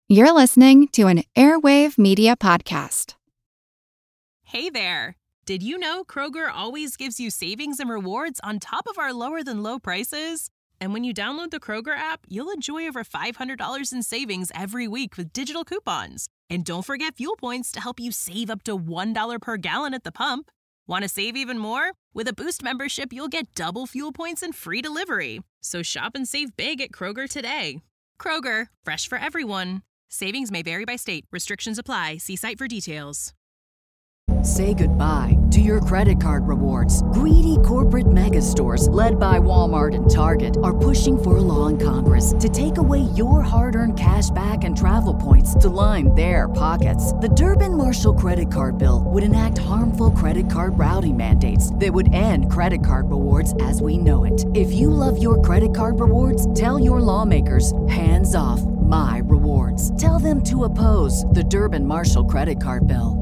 You're listening to an Airwave Media Podcast. Hey there! Did you know Kroger always gives you savings and rewards on top of our lower-than-low prices? And when you download the Kroger app, you'll enjoy over $500 in savings every week with digital coupons. And don't forget fuel points to help you save up to $1 per gallon at the pump. Want to save even more? With a Boost membership, you'll get double fuel points and free delivery. So shop and save big at Kroger today. Kroger, fresh for everyone. Savings may vary by state. Restrictions apply. See site for details. Say goodbye to your credit card rewards. Greedy corporate mega stores, led by Walmart and Target, are pushing for a law in Congress to take away your hard-earned cash back and travel points to line their pockets. The Durbin-Marshall credit card bill would enact harmful credit card routing mandates that would end credit card rewards as we know it. If you love your credit card rewards, tell your lawmakers, hands off my rewards. Tell them to oppose the Durbin-Marshall credit card bill.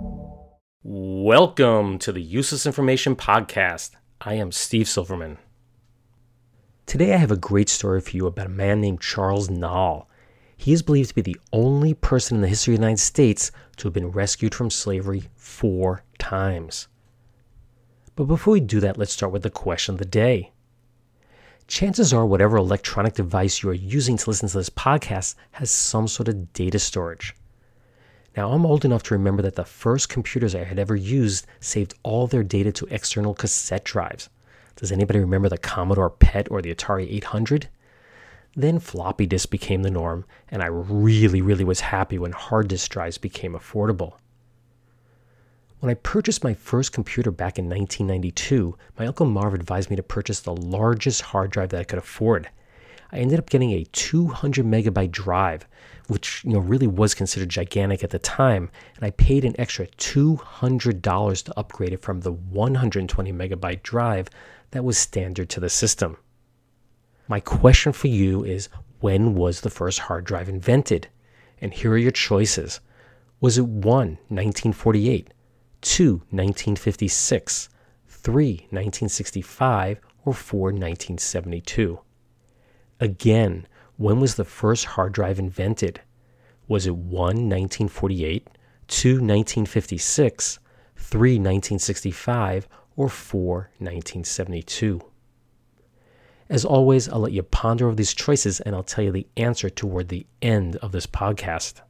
Welcome to the Useless Information Podcast. I am Steve Silverman. Today I have a great story for you about a man named Charles Nall. He is believed to be the only person in the history of the United States to have been rescued from slavery 4 times. But before we do that, let's start with the question of the day. Chances are whatever electronic device you are using to listen to this podcast has some sort of data storage. Now, I'm old enough to remember that the first computers I had ever used saved all their data to external cassette drives. Does anybody remember the Commodore PET or the Atari 800? Then floppy disks became the norm, and I really was happy when hard disk drives became affordable. When I purchased my first computer back in 1992, my Uncle Marv advised me to purchase the largest hard drive that I could afford. I ended up getting a 200 megabyte drive, which really was considered gigantic at the time, and I paid an extra $200 to upgrade it from the 120 megabyte drive that was standard to the system. My question for you is, when was the first hard drive invented? And here are your choices. Was it 1, 1948, 2, 1956, 3, 1965, or 4, 1972? Again, when was the first hard drive invented? Was it 1, 1948, 2, 1956, 3, 1965, or 4, 1972? As always, I'll let you ponder over these choices and I'll tell you the answer toward the end of this podcast.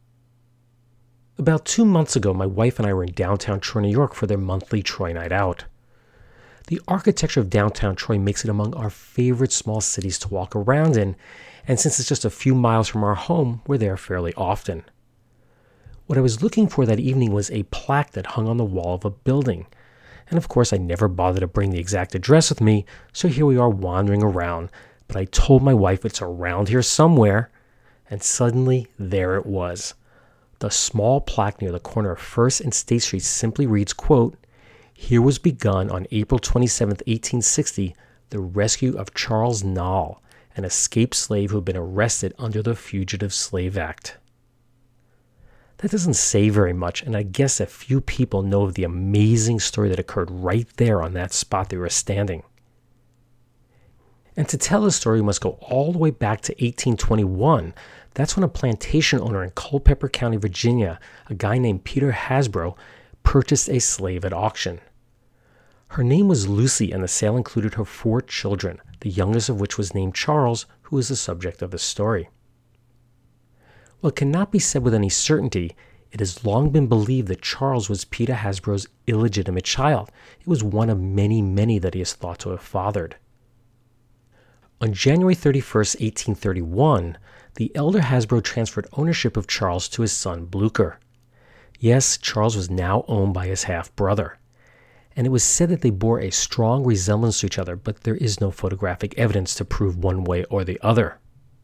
About 2 months ago, my wife and I were in downtown Troy, New York for their monthly Troy Night Out. The architecture of downtown Troy makes it among our favorite small cities to walk around in, and since it's just a few miles from our home, we're there fairly often. What I was looking for that evening was a plaque that hung on the wall of a building. And of course, I never bothered to bring the exact address with me, so here we are wandering around, but I told my wife it's around here somewhere, and suddenly there it was. The small plaque near the corner of 1st and State Street simply reads, quote, "Here was begun on April 27, 1860, the rescue of Charles Nall, an escaped slave who had been arrested under the Fugitive Slave Act." That doesn't say very much, and I guess a few people know of the amazing story that occurred right there on that spot they were standing. And to tell the story, we must go all the way back to 1821. That's when a plantation owner in Culpeper County, Virginia, a guy named Peter Hasbro, purchased a slave at auction. Her name was Lucy, and the sale included her 4 children, the youngest of which was named Charles, who is the subject of the story. While it cannot be said with any certainty, it has long been believed that Charles was Peter Hasbro's illegitimate child. It was one of many that he is thought to have fathered. On January 31st, 1831, the elder Hasbro transferred ownership of Charles to his son Blucher. Yes, Charles was now owned by his half-brother. And it was said that they bore a strong resemblance to each other, but there is no photographic evidence to prove one way or the other.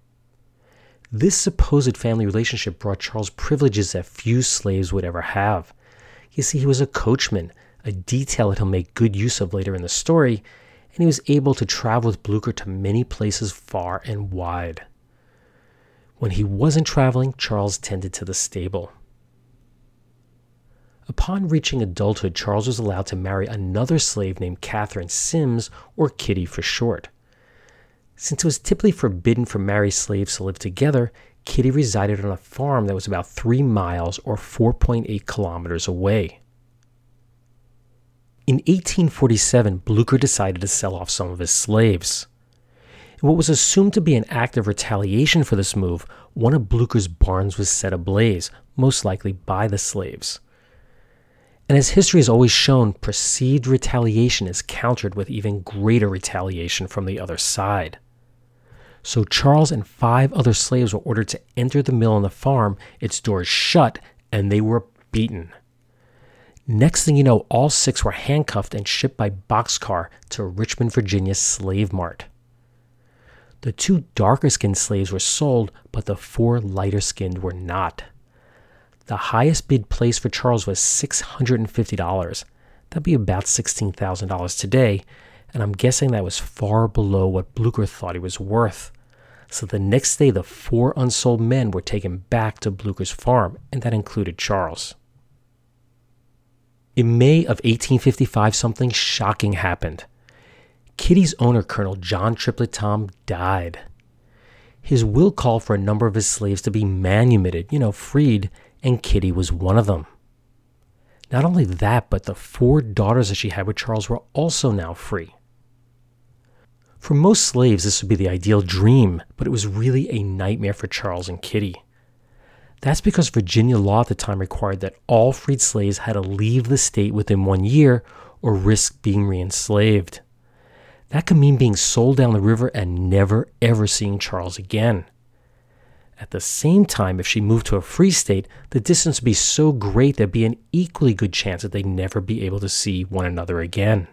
This supposed family relationship brought Charles privileges that few slaves would ever have. You see, he was a coachman, a detail that he'll make good use of later in the story, and he was able to travel with Blucher to many places far and wide. When he wasn't traveling, Charles tended to the stable. Upon reaching adulthood, Charles was allowed to marry another slave named Catherine Sims, or Kitty for short. Since it was typically forbidden for married slaves to live together, Kitty resided on a farm that was about 3 miles or 4.8 kilometers away. In 1847, Blucher decided to sell off some of his slaves. In what was assumed to be an act of retaliation for this move, one of Blucher's barns was set ablaze, most likely by the slaves. And as history has always shown, perceived retaliation is countered with even greater retaliation from the other side. So Charles and 5 other slaves were ordered to enter the mill on the farm, its doors shut, and they were beaten. Next thing you know, all 6 were handcuffed and shipped by boxcar to Richmond, Virginia slave mart. The 2 darker-skinned slaves were sold, but the 4 lighter-skinned were not. The highest bid placed for Charles was $650. That'd be about $16,000 today, and I'm guessing that was far below what Blucher thought he was worth. So the next day, the 4 unsold men were taken back to Blucher's farm, and that included Charles. In May of 1855, something shocking happened. Kitty's owner, Colonel John Triplett Tom, died. His will called for a number of his slaves to be manumitted, freed, and Kitty was one of them. Not only that, but the 4 daughters that she had with Charles were also now free. For most slaves, this would be the ideal dream, but it was really a nightmare for Charles and Kitty. That's because Virginia law at the time required that all freed slaves had to leave the state within 1 year or risk being re-enslaved. That could mean being sold down the river and never ever seeing Charles again. At the same time, if she moved to a free state, the distance would be so great there'd be an equally good chance that they'd never be able to see one another again.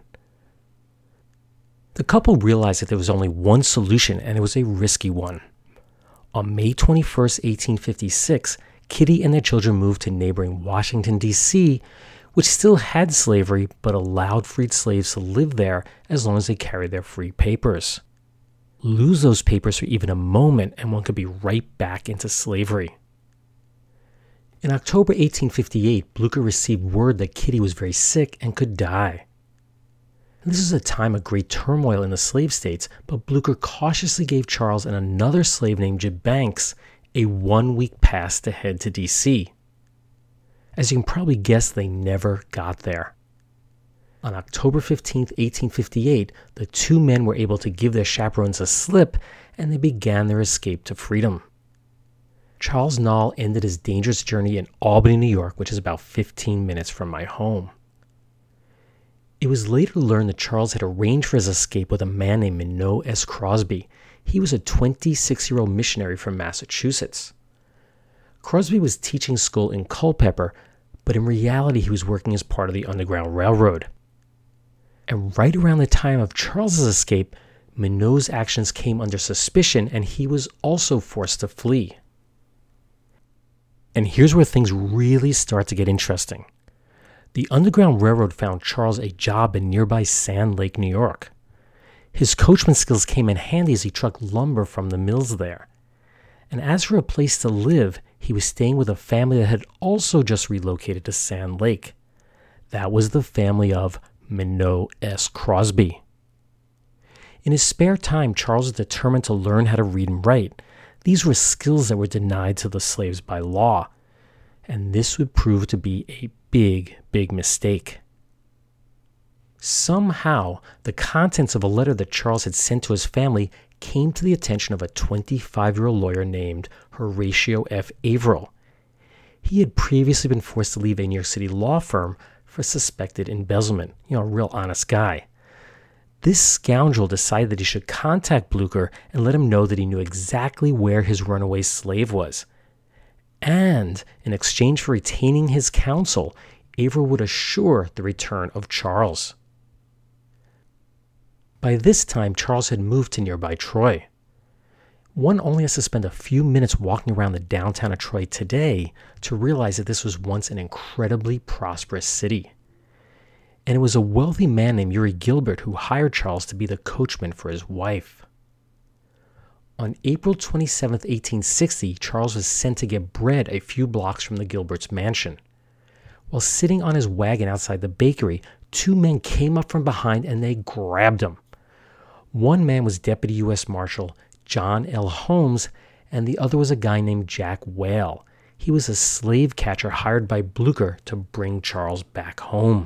The couple realized that there was only one solution, and it was a risky one. On May 21st, 1856, Kitty and their children moved to neighboring Washington, D.C., which still had slavery but allowed freed slaves to live there as long as they carried their free papers. Lose those papers for even a moment and one could be right back into slavery. In October 1858, Blucher received word that Kitty was very sick and could die. And this is a time of great turmoil in the slave states, but Blucher cautiously gave Charles and another slave named Jib Banks a 1-week pass to head to D.C. As you can probably guess, they never got there. On October 15, 1858, the 2 men were able to give their chaperones a slip, and they began their escape to freedom. Charles Nall ended his dangerous journey in Albany, New York, which is about 15 minutes from my home. It was later learned that Charles had arranged for his escape with a man named Minot S. Crosby. He was a 26-year-old missionary from Massachusetts. Crosby was teaching school in Culpeper, but in reality he was working as part of the Underground Railroad. And right around the time of Charles's escape, Minot's actions came under suspicion and he was also forced to flee. And here's where things really start to get interesting. The Underground Railroad found Charles a job in nearby Sand Lake, New York. His coachman skills came in handy as he trucked lumber from the mills there. And as for a place to live, he was staying with a family that had also just relocated to Sand Lake. That was the family of Minot S. Crosby. In his spare time, Charles was determined to learn how to read and write. These were skills that were denied to the slaves by law. And this would prove to be a big, big mistake. Somehow, the contents of a letter that Charles had sent to his family came to the attention of a 25-year-old lawyer named Horatio F. Averill. He had previously been forced to leave a New York City law firm for suspected embezzlement. A real honest guy. This scoundrel decided that he should contact Blucher and let him know that he knew exactly where his runaway slave was. And in exchange for retaining his counsel, Averill would assure the return of Charles. By this time, Charles had moved to nearby Troy. One only has to spend a few minutes walking around the downtown of Troy today to realize that this was once an incredibly prosperous city. And it was a wealthy man named Uri Gilbert who hired Charles to be the coachman for his wife. On April 27, 1860, Charles was sent to get bread a few blocks from the Gilberts' mansion. While sitting on his wagon outside the bakery, 2 men came up from behind and they grabbed him. One man was Deputy U.S. Marshal John L. Holmes, and the other was a guy named Jack Whale. He was a slave catcher hired by Blucher to bring Charles back home.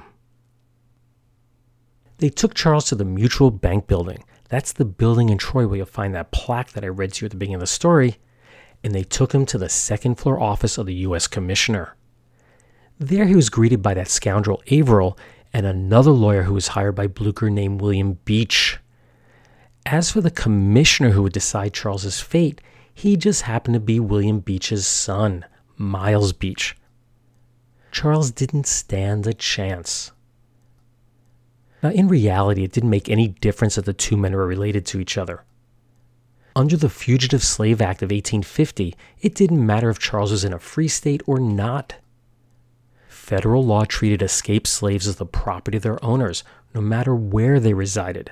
They took Charles to the Mutual Bank building. That's the building in Troy where you'll find that plaque that I read to you at the beginning of the story. And they took him to the second floor office of the U.S. Commissioner. There he was greeted by that scoundrel Averill and another lawyer who was hired by Blucher named William Beach. As for the commissioner who would decide Charles's fate, he just happened to be William Beach's son, Miles Beach. Charles didn't stand a chance. Now, in reality, it didn't make any difference that the two men were related to each other. Under the Fugitive Slave Act of 1850, it didn't matter if Charles was in a free state or not. Federal law treated escaped slaves as the property of their owners, no matter where they resided.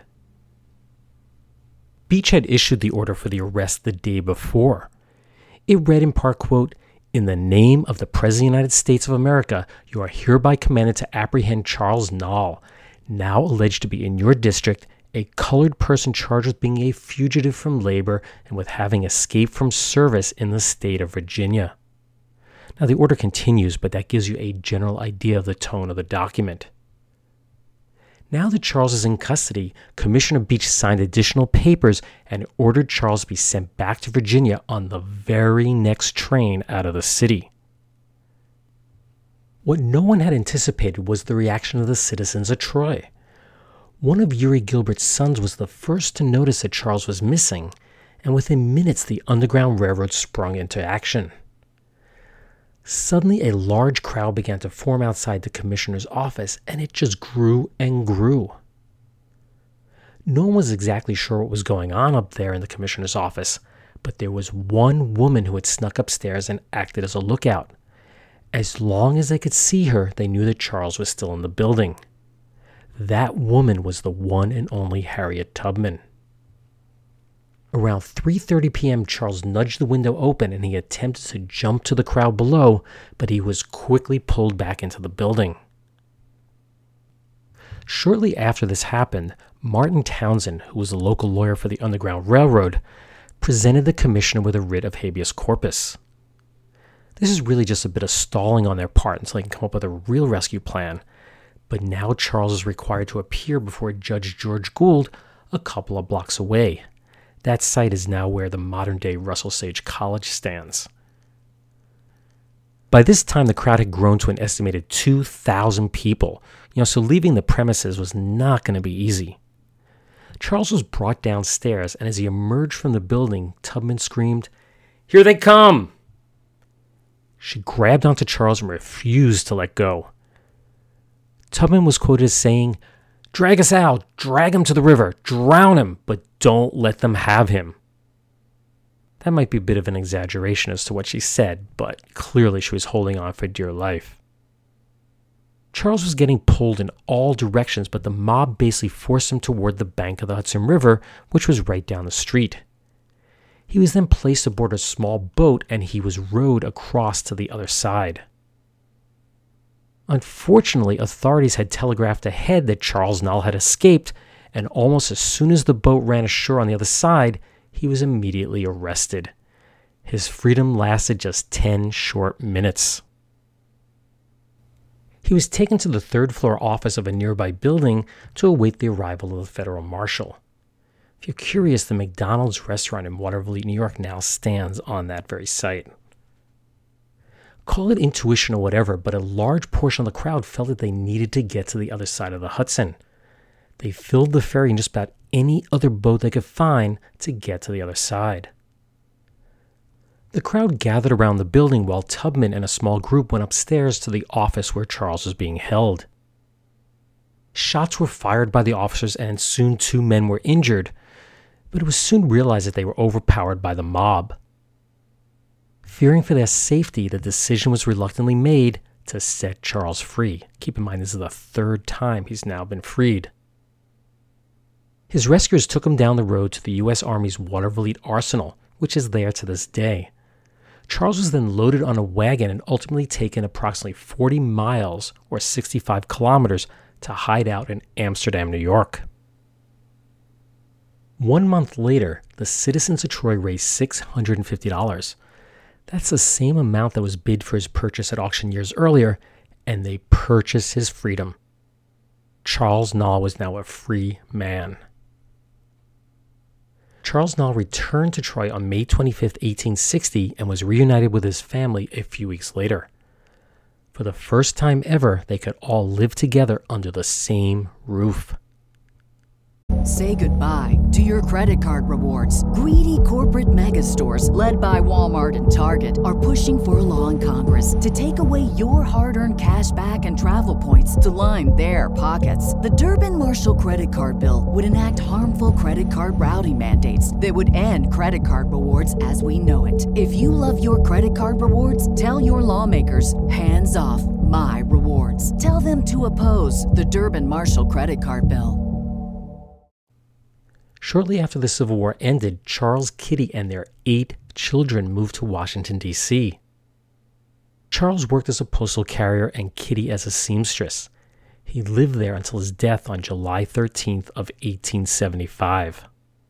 Beach had issued the order for the arrest the day before. It read in part, quote, "In the name of the President of the United States of America, you are hereby commanded to apprehend Charles Nall, now alleged to be in your district, a colored person charged with being a fugitive from labor and with having escaped from service in the state of Virginia." Now the order continues, but that gives you a general idea of the tone of the document. Now that Charles is in custody, Commissioner Beach signed additional papers and ordered Charles to be sent back to Virginia on the very next train out of the city. What no one had anticipated was the reaction of the citizens of Troy. One of Uri Gilbert's sons was the first to notice that Charles was missing, and within minutes the Underground Railroad sprung into action. Suddenly, a large crowd began to form outside the commissioner's office, and it just grew and grew. No one was exactly sure what was going on up there in the commissioner's office, but there was one woman who had snuck upstairs and acted as a lookout. As long as they could see her, they knew that Charles was still in the building. That woman was the one and only Harriet Tubman. Around 3:30 p.m., Charles nudged the window open and he attempted to jump to the crowd below, but he was quickly pulled back into the building. Shortly after this happened, Martin Townsend, who was a local lawyer for the Underground Railroad, presented the commissioner with a writ of habeas corpus. This is really just a bit of stalling on their part until they can come up with a real rescue plan, but now Charles is required to appear before Judge George Gould a couple of blocks away. That site is now where the modern-day Russell Sage College stands. By this time, the crowd had grown to an estimated 2,000 people, so leaving the premises was not going to be easy. Charles was brought downstairs, and as he emerged from the building, Tubman screamed, "Here they come!" She grabbed onto Charles and refused to let go. Tubman was quoted as saying, "Drag us out, drag him to the river, drown him, but don't let them have him." That might be a bit of an exaggeration as to what she said, but clearly she was holding on for dear life. Charles was getting pulled in all directions, but the mob basically forced him toward the bank of the Hudson River, which was right down the street. He was then placed aboard a small boat and he was rowed across to the other side. Unfortunately, authorities had telegraphed ahead that Charles Nall had escaped, and almost as soon as the boat ran ashore on the other side, he was immediately arrested. His freedom lasted just 10 short minutes. He was taken to the third-floor office of a nearby building to await the arrival of the federal marshal. If you're curious, the McDonald's restaurant in Waterville, New York now stands on that very site. Call it intuition or whatever, but a large portion of the crowd felt that they needed to get to the other side of the Hudson. They filled the ferry in just about any other boat they could find to get to the other side. The crowd gathered around the building while Tubman and a small group went upstairs to the office where Charles was being held. Shots were fired by the officers and soon 2 men were injured, but it was soon realized that they were overpowered by the mob. Fearing for their safety, the decision was reluctantly made to set Charles free. Keep in mind, this is the 3rd time he's now been freed. His rescuers took him down the road to the U.S. Army's Waterville Arsenal, which is there to this day. Charles was then loaded on a wagon and ultimately taken approximately 40 miles or 65 kilometers to hide out in Amsterdam, New York. 1 month later, the citizens of Troy raised $650. That's the same amount that was bid for his purchase at auction years earlier, and they purchased his freedom. Charles Nall was now a free man. Charles Nall returned to Troy on May 25, 1860, and was reunited with his family a few weeks later. For the first time ever, they could all live together under the same roof. Say goodbye to your credit card rewards. Greedy corporate mega stores, led by Walmart and Target, are pushing for a law in Congress to take away your hard-earned cash back and travel points to line their pockets. The Durbin-Marshall credit card bill would enact harmful credit card routing mandates that would end credit card rewards as we know it. If you love your credit card rewards, tell your lawmakers, hands off my rewards. Tell them to oppose the Durbin-Marshall credit card bill. Shortly after the Civil War ended, Charles, Kitty, and their 8 children moved to Washington, D.C. Charles worked as a postal carrier and Kitty as a seamstress. He lived there until his death on July 13th of 1875.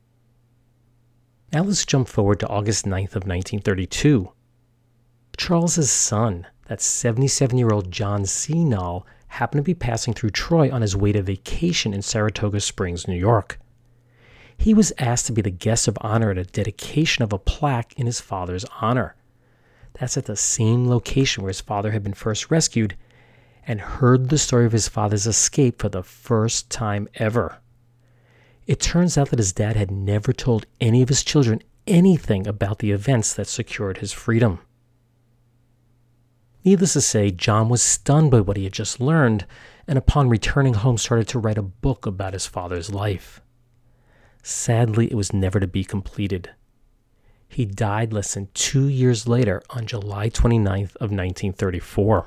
Now let's jump forward to August 9th of 1932. Charles's son, that 77-year-old John C. Nall, happened to be passing through Troy on his way to vacation in Saratoga Springs, New York. He was asked to be the guest of honor at a dedication of a plaque in his father's honor. That's at the same location where his father had been first rescued, and heard the story of his father's escape for the first time ever. It turns out that his dad had never told any of his children anything about the events that secured his freedom. Needless to say, John was stunned by what he had just learned, and upon returning home started to write a book about his father's life. Sadly, it was never to be completed. He died less than 2 years later on July 29th of 1934.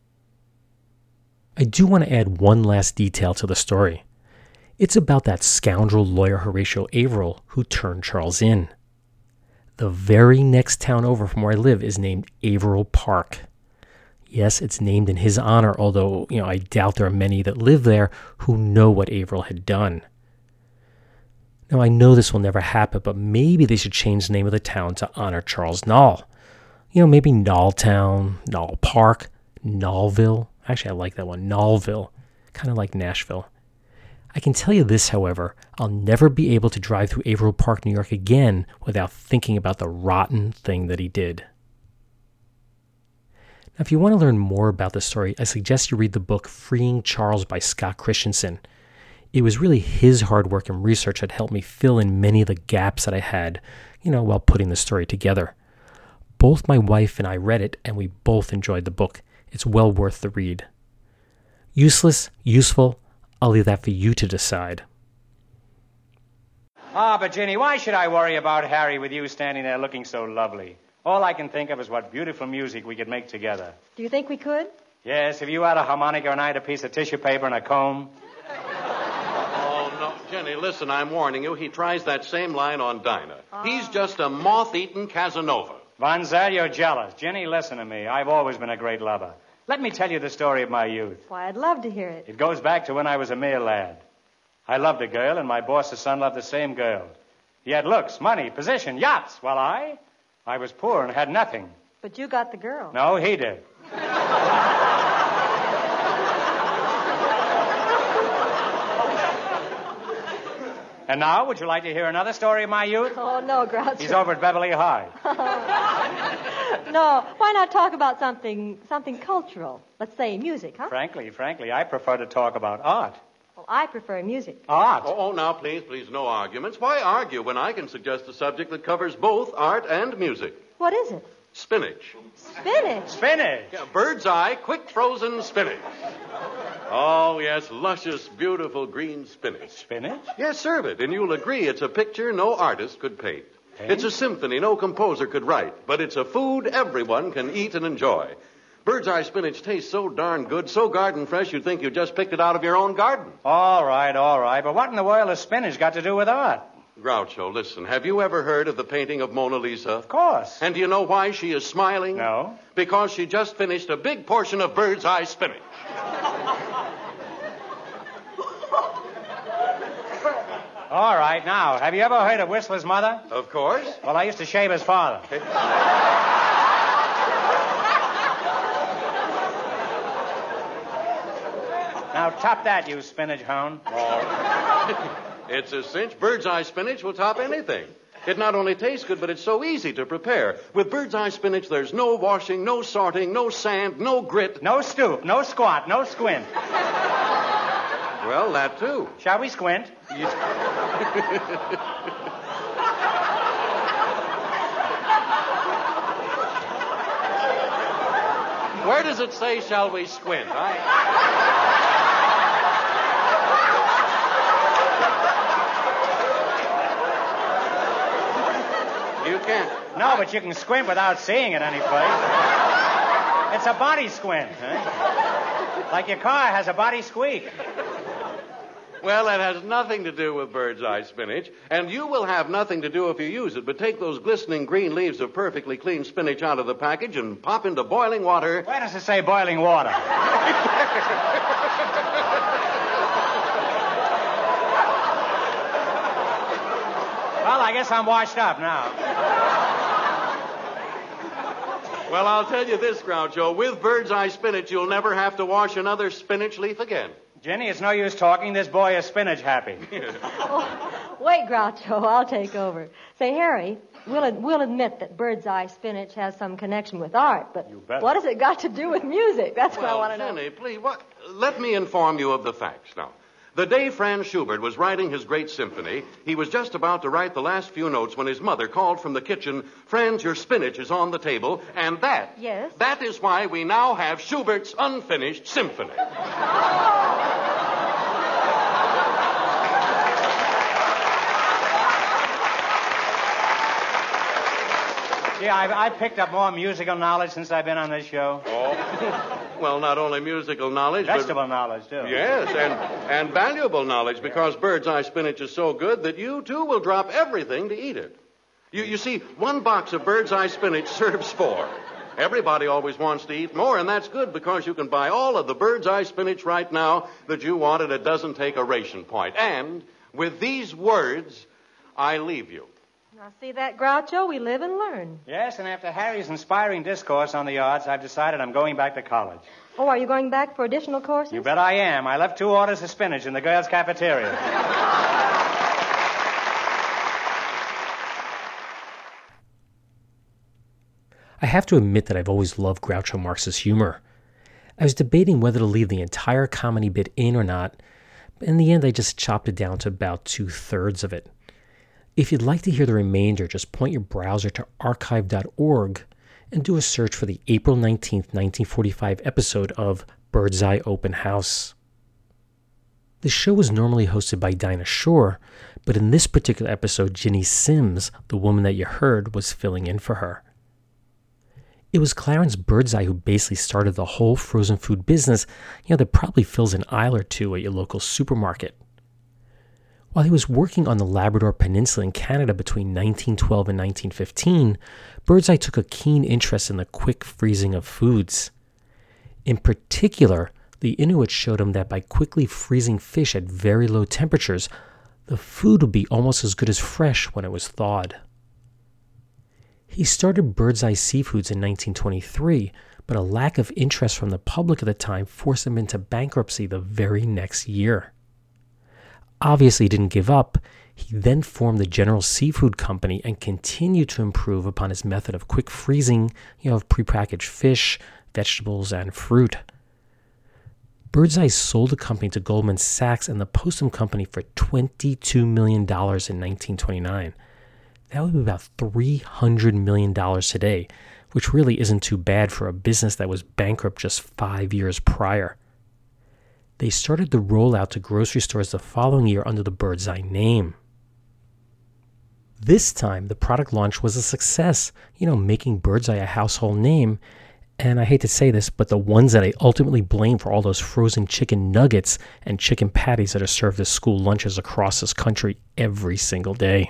I do want to add one last detail to the story. It's about that scoundrel lawyer Horatio Averill who turned Charles in. The very next town over from where I live is named Averill Park. Yes, it's named in his honor, although I doubt there are many that live there who know what Averill had done. Now, I know this will never happen, but maybe they should change the name of the town to honor Charles Nall. Maybe Nalltown, Nall Park, Nallville. Actually, I like that one, Nallville. Kind of like Nashville. I can tell you this, however, I'll never be able to drive through Averill Park, New York again without thinking about the rotten thing that he did. Now, if you want to learn more about this story, I suggest you read the book Freeing Charles by Scott Christensen. It was really his hard work and research that helped me fill in many of the gaps that I had, while putting the story together. Both my wife and I read it, and we both enjoyed the book. It's well worth the read. Useless, useful, I'll leave that for you to decide. But Ginny, why should I worry about Harry with you standing there looking so lovely? All I can think of is what beautiful music we could make together. Do you think we could? Yes, if you had a harmonica and I had a piece of tissue paper and a comb. Jenny, listen, I'm warning you, he tries that same line on Dinah. He's just a moth-eaten Casanova. Von Zell, you're jealous. Jenny, listen to me. I've always been a great lover. Let me tell you the story of my youth. Why, I'd love to hear it. It goes back to when I was a mere lad. I loved a girl, and my boss's son loved the same girl. He had looks, money, position, yachts. While I was poor and had nothing. But you got the girl. No, he did. And now, would you like to hear another story of my youth? Oh, no, Groucho. He's over at Beverly High. No, why not talk about something cultural? Let's say music, huh? Frankly, I prefer to talk about art. Well, I prefer music. Art? Oh, now, please, no arguments. Why argue when I can suggest a subject that covers both art and music? What is it? Spinach. Spinach? Spinach? Yeah, bird's eye, quick frozen spinach. Oh, yes, luscious, beautiful green spinach. Spinach? Yes, serve it, and you'll agree it's a picture no artist could paint. It's a symphony no composer could write, but it's a food everyone can eat and enjoy. Bird's eye spinach tastes so darn good, so garden fresh, you'd think you just picked it out of your own garden. All right, but what in the world has spinach got to do with art? Groucho, listen, have you ever heard of the painting of Mona Lisa? Of course. And do you know why she is smiling? No. Because she just finished a big portion of bird's eye spinach. All right, now, have you ever heard of Whistler's mother? Of course. Well, I used to shave his father. Now, top that, you spinach hound. It's a cinch. Bird's eye spinach will top anything. It not only tastes good, but it's so easy to prepare. With bird's eye spinach, there's no washing, no sorting, no sand, no grit. No stoop, no squat, no squint. Well, that too. Shall we squint? Where does it say, shall we squint? You can't. No, but you can squint without seeing it anyplace. It's a body squint, huh? Like your car has a body squeak. Well, that has nothing to do with bird's eye spinach, and you will have nothing to do if you use it. But take those glistening green leaves of perfectly clean spinach out of the package and pop into boiling water. Where does it say boiling water? Well, I guess I'm washed up now. Well, I'll tell you this, Groucho. With bird's eye spinach, you'll never have to wash another spinach leaf again. Jenny, it's no use talking. This boy is spinach happy. Oh, wait, Groucho, I'll take over. Say, Harry, we'll admit that bird's eye spinach has some connection with art, but what has it got to do with music? That's what I want to know. Jenny, please, let me inform you of the facts now. The day Franz Schubert was writing his great symphony, he was just about to write the last few notes when his mother called from the kitchen, "Franz, your spinach is on the table," and that... Yes? That is why we now have Schubert's unfinished symphony. Yeah, I've picked up more musical knowledge since I've been on this show. Oh, well, not only musical knowledge, Vegetable knowledge, too. Yes, and valuable knowledge, because bird's eye spinach is so good that you, too, will drop everything to eat it. You see, one box of bird's eye spinach serves 4. Everybody always wants to eat more, and that's good because you can buy all of the bird's eye spinach right now that you want, and it doesn't take a ration point. And with these words, I leave you. Now, see that, Groucho? We live and learn. Yes, and after Harry's inspiring discourse on the arts, I've decided I'm going back to college. Oh, are you going back for additional courses? You bet I am. I left 2 orders of spinach in the girls' cafeteria. I have to admit that I've always loved Groucho Marx's humor. I was debating whether to leave the entire comedy bit in or not, but in the end I just chopped it down to about 2/3 of it. If you'd like to hear the remainder, just point your browser to archive.org and do a search for the April 19th, 1945 episode of Bird's Eye Open House. The show was normally hosted by Dinah Shore, but in this particular episode, Ginny Sims, the woman that you heard, was filling in for her. It was Clarence Birdseye who basically started the whole frozen food business, that probably fills an aisle or two at your local supermarket. While he was working on the Labrador Peninsula in Canada between 1912 and 1915, Birdseye took a keen interest in the quick freezing of foods. In particular, the Inuits showed him that by quickly freezing fish at very low temperatures, the food would be almost as good as fresh when it was thawed. He started Birdseye Seafoods in 1923, but a lack of interest from the public at the time forced him into bankruptcy the very next year. Obviously, he didn't give up. He then formed the General Seafood Company and continued to improve upon his method of quick freezing, of prepackaged fish, vegetables, and fruit. Birdseye sold the company to Goldman Sachs and the Postum Company for $22 million in 1929. That would be about $300 million today, which really isn't too bad for a business that was bankrupt just 5 years prior. They started the rollout to grocery stores the following year under the Birdseye name. This time, the product launch was a success, making Birdseye a household name. And I hate to say this, but the ones that I ultimately blame for all those frozen chicken nuggets and chicken patties that are served as school lunches across this country every single day.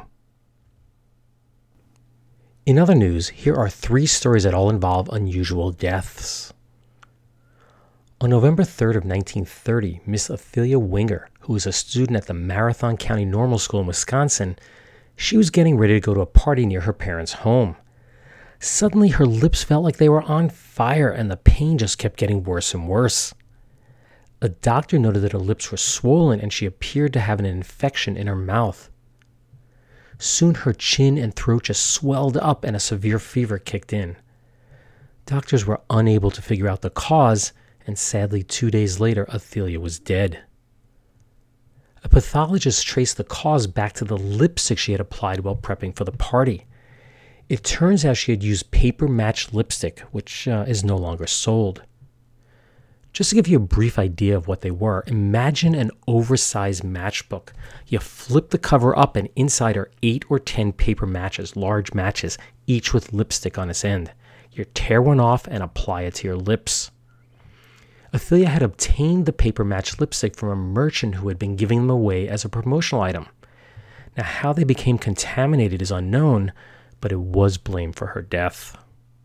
In other news, here are 3 stories that all involve unusual deaths. On November 3rd of 1930, Miss Ophelia Winger, who was a student at the Marathon County Normal School in Wisconsin, she was getting ready to go to a party near her parents' home. Suddenly, her lips felt like they were on fire, and the pain just kept getting worse and worse. A doctor noted that her lips were swollen, and she appeared to have an infection in her mouth. Soon, her chin and throat just swelled up, and a severe fever kicked in. Doctors were unable to figure out the cause, and sadly, 2 days later, Athelia was dead. A pathologist traced the cause back to the lipstick she had applied while prepping for the party. It turns out she had used paper-matched lipstick, which is no longer sold. Just to give you a brief idea of what they were, imagine an oversized matchbook. You flip the cover up, and inside are 8 or 10 paper matches, large matches, each with lipstick on its end. You tear one off and apply it to your lips. Athelia had obtained the paper match lipstick from a merchant who had been giving them away as a promotional item. Now, how they became contaminated is unknown, but it was blamed for her death.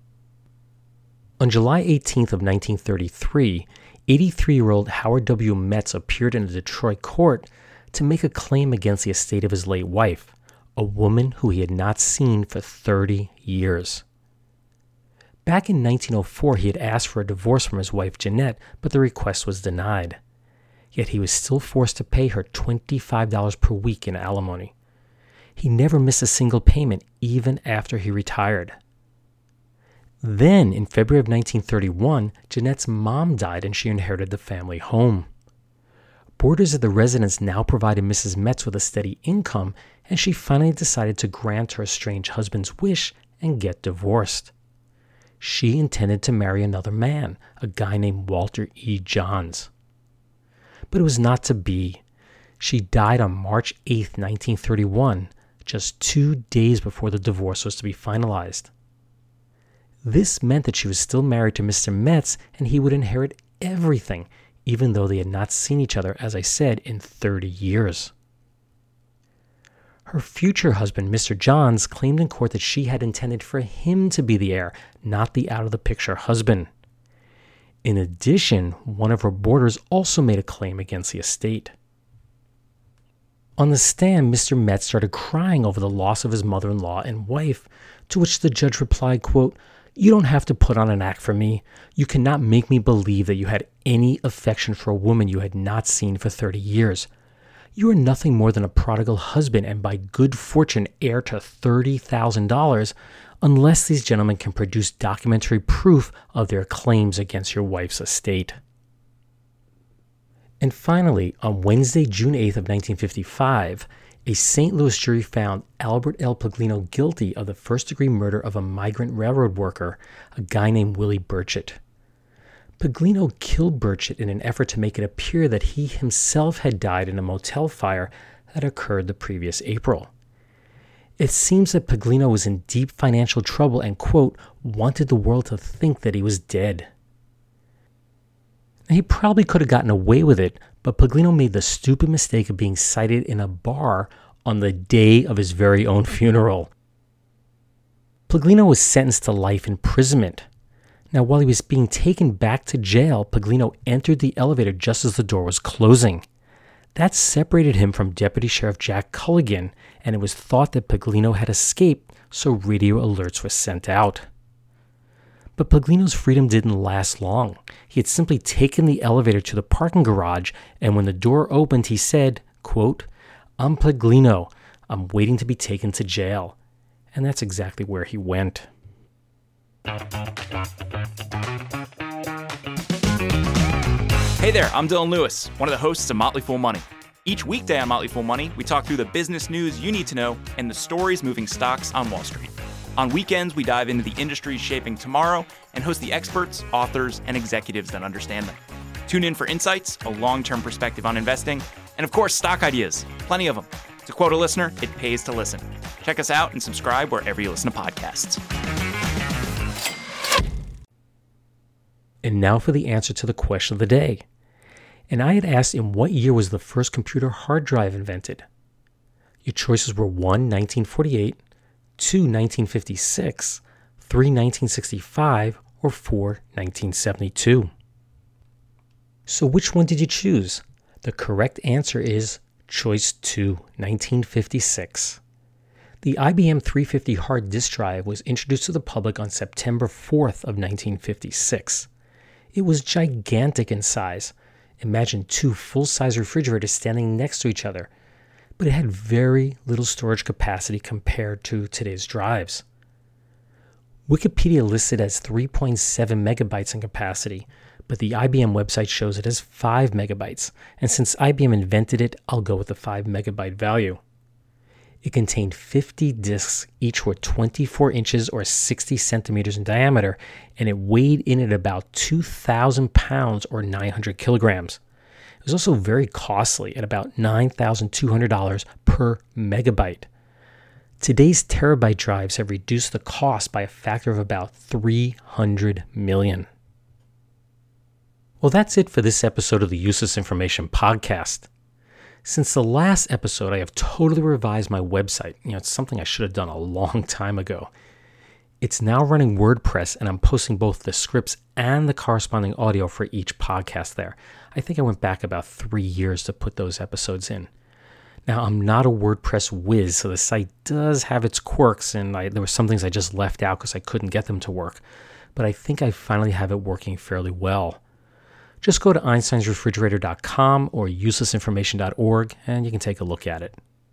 On July 18th of 1933, 83-year-old Howard W. Metz appeared in a Detroit court to make a claim against the estate of his late wife, a woman who he had not seen for 30 years. Back in 1904, he had asked for a divorce from his wife Jeanette, but the request was denied. Yet he was still forced to pay her $25 per week in alimony. He never missed a single payment, even after he retired. Then, in February of 1931, Jeanette's mom died and she inherited the family home. Boarders at the residence now provided Mrs. Metz with a steady income, and she finally decided to grant her estranged husband's wish and get divorced. She intended to marry another man, a guy named Walter E. Johns. But it was not to be. She died on March 8, 1931, just 2 days before the divorce was to be finalized. This meant that she was still married to Mr. Metz, and he would inherit everything, even though they had not seen each other, as I said, in 30 years. Her future husband, Mr. Johns, claimed in court that she had intended for him to be the heir, not the out-of-the-picture husband. In addition, one of her boarders also made a claim against the estate. On the stand, Mr. Metz started crying over the loss of his mother-in-law and wife, to which the judge replied, quote, "You don't have to put on an act for me. You cannot make me believe that you had any affection for a woman you had not seen for 30 years. You are nothing more than a prodigal husband and by good fortune heir to $30,000 unless these gentlemen can produce documentary proof of their claims against your wife's estate." And finally, on Wednesday, June 8th of 1955, a St. Louis jury found Albert L. Paglino guilty of the first-degree murder of a migrant railroad worker, a guy named Willie Burchett. Paglino killed Burchett in an effort to make it appear that he himself had died in a motel fire that occurred the previous April. It seems that Paglino was in deep financial trouble and, quote, wanted the world to think that he was dead. Now, he probably could have gotten away with it, but Paglino made the stupid mistake of being cited in a bar on the day of his very own funeral. Paglino was sentenced to life imprisonment. Now, while he was being taken back to jail, Paglino entered the elevator just as the door was closing. That separated him from Deputy Sheriff Jack Culligan, and it was thought that Paglino had escaped, so radio alerts were sent out. But Paglino's freedom didn't last long. He had simply taken the elevator to the parking garage, and when the door opened, he said, quote, "I'm Paglino. I'm waiting to be taken to jail." And that's exactly where he went. Hey there, I'm Dylan Lewis, one of the hosts of Motley Fool Money. Each weekday on Motley Fool Money, we talk through the business news you need to know and the stories moving stocks on Wall Street. On weekends, we dive into the industries shaping tomorrow and host the experts, authors, and executives that understand them. Tune in for insights, a long-term perspective on investing, and of course, stock ideas. Plenty of them. To quote a listener, it pays to listen. Check us out and subscribe wherever you listen to podcasts. And now for the answer to the question of the day. And I had asked, in what year was the first computer hard drive invented? Your choices were 1, 1948, 2, 1956, 3, 1965, or 4, 1972. So which one did you choose? The correct answer is choice 2, 1956. The IBM 350 hard disk drive was introduced to the public on September 4th of 1956. It was gigantic in size. Imagine 2 full-size refrigerators standing next to each other, but it had very little storage capacity compared to today's drives. Wikipedia lists it as 3.7 megabytes in capacity, but the IBM website shows it as 5 megabytes, and since IBM invented it, I'll go with the 5 megabyte value. It contained 50 disks, each were 24 inches or 60 centimeters in diameter, and it weighed in at about 2,000 pounds or 900 kilograms. It was also very costly at about $9,200 per megabyte. Today's terabyte drives have reduced the cost by a factor of about 300 million. Well, that's it for this episode of the Useless Information Podcast. Since the last episode, I have totally revised my website. It's something I should have done a long time ago. It's now running WordPress, and I'm posting both the scripts and the corresponding audio for each podcast there. I think I went back about 3 years to put those episodes in. Now, I'm not a WordPress whiz, so the site does have its quirks, and there were some things I just left out because I couldn't get them to work. But I think I finally have it working fairly well. Just go to einsteinsrefrigerator.com or uselessinformation.org, and you can take a look at it.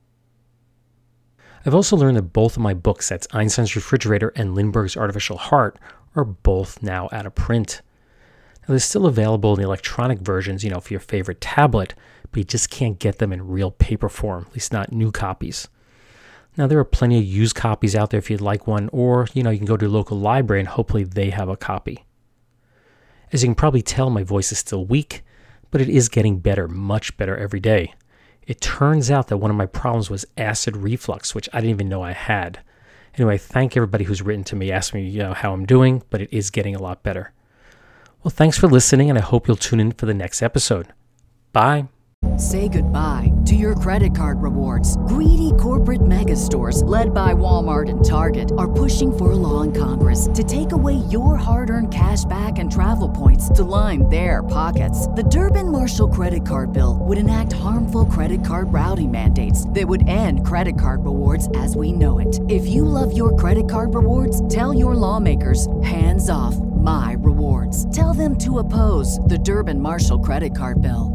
I've also learned that both of my books, that's Einstein's Refrigerator and Lindbergh's Artificial Heart, are both now out of print. Now, they're still available in the electronic versions, for your favorite tablet, but you just can't get them in real paper form, at least not new copies. Now, there are plenty of used copies out there if you'd like one, or, you can go to your local library and hopefully they have a copy. As you can probably tell, my voice is still weak, but it is getting better, much better every day. It turns out that one of my problems was acid reflux, which I didn't even know I had. Anyway, thank everybody who's written to me, asking me how I'm doing, but it is getting a lot better. Well, thanks for listening, and I hope you'll tune in for the next episode. Bye. Say goodbye to your credit card rewards. Greedy corporate mega stores, led by Walmart and Target, are pushing for a law in Congress to take away your hard-earned cash back and travel points to line their pockets. The Durbin-Marshall credit card bill would enact harmful credit card routing mandates that would end credit card rewards as we know it. If you love your credit card rewards, tell your lawmakers, hands off my rewards. Tell them to oppose the Durbin-Marshall credit card bill.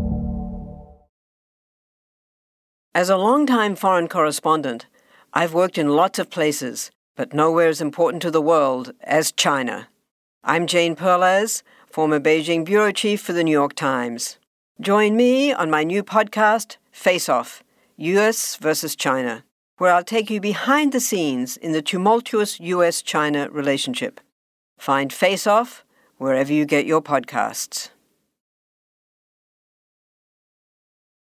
As a longtime foreign correspondent, I've worked in lots of places, but nowhere as important to the world as China. I'm Jane Perlez, former Beijing bureau chief for the New York Times. Join me on my new podcast, Face Off, U.S. versus China, where I'll take you behind the scenes in the tumultuous U.S.-China relationship. Find Face Off wherever you get your podcasts.